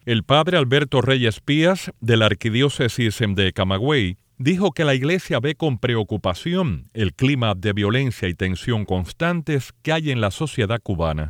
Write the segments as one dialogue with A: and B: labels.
A: El padre Alberto Reyes Pías, de la Arquidiócesis de Camagüey, dijo que la Iglesia ve con preocupación el clima de violencia y tensión constantes que hay en la sociedad cubana.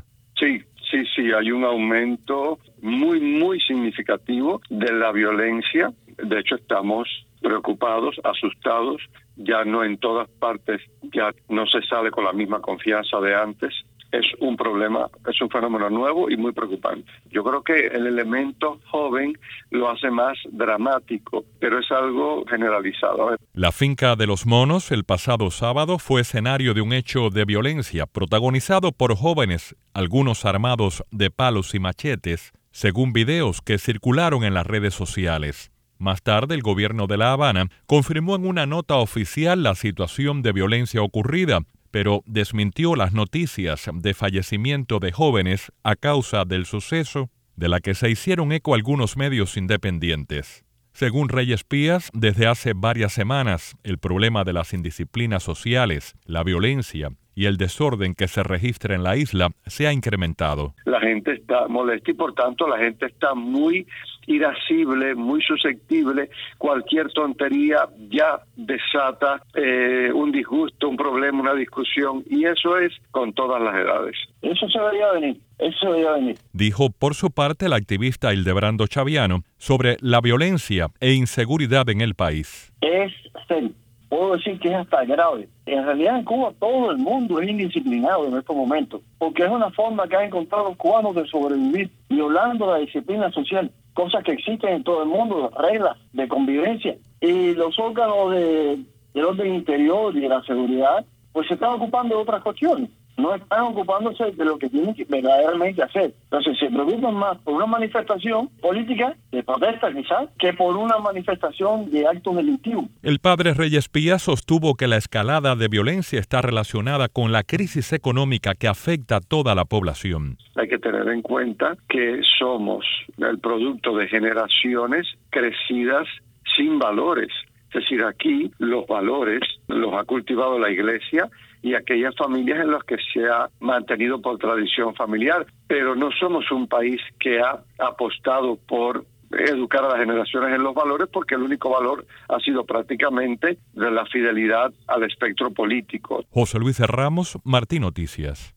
B: Sí, hay un aumento muy significativo de la violencia. De hecho, estamos preocupados, asustados. Ya no en todas partes, ya no se sale con la misma confianza de antes. Es un problema, es un fenómeno nuevo y muy preocupante. Yo creo que el elemento joven lo hace más dramático, pero es algo generalizado.
A: La finca de Los Monos el pasado sábado fue escenario de un hecho de violencia protagonizado por jóvenes, algunos armados de palos y machetes, según videos que circularon en las redes sociales. Más tarde, el gobierno de La Habana confirmó en una nota oficial la situación de violencia ocurrida, pero desmintió las noticias de fallecimiento de jóvenes a causa del suceso, de la que se hicieron eco algunos medios independientes. Según Reyes Pías, desde hace varias semanas, el problema de las indisciplinas sociales, la violencia y el desorden que se registra en la isla se ha incrementado.
B: La gente está molesta y por tanto la gente está muy irascible, muy susceptible. Cualquier tontería ya desata un disgusto, un problema, una discusión, y eso es con todas las edades.
C: Eso se debería venir.
A: Dijo por su parte el activista Hildebrando Chaviano sobre la violencia e inseguridad en el país.
C: Es serio. Puedo decir que es hasta grave. En realidad en Cuba todo el mundo es indisciplinado en estos momentos, porque es una forma que han encontrado los cubanos de sobrevivir, violando la disciplina social, cosas que existen en todo el mundo, reglas de convivencia. Y los órganos del orden interior y de la seguridad, pues se están ocupando de otras cuestiones. No están ocupándose de lo que tienen que verdaderamente hacer. Entonces se preocupan más por una manifestación política, de protesta quizás, que por una manifestación de actos delictivos.
A: El padre Reyes Pías sostuvo que la escalada de violencia está relacionada con la crisis económica que afecta a toda la población.
B: Hay que tener en cuenta que somos el producto de generaciones crecidas sin valores. Es decir, aquí los valores los ha cultivado la Iglesia y aquellas familias en las que se ha mantenido por tradición familiar, pero no somos un país que ha apostado por educar a las generaciones en los valores, porque el único valor ha sido prácticamente de la fidelidad al espectro político.
A: José Luis Ramos, Martín Noticias.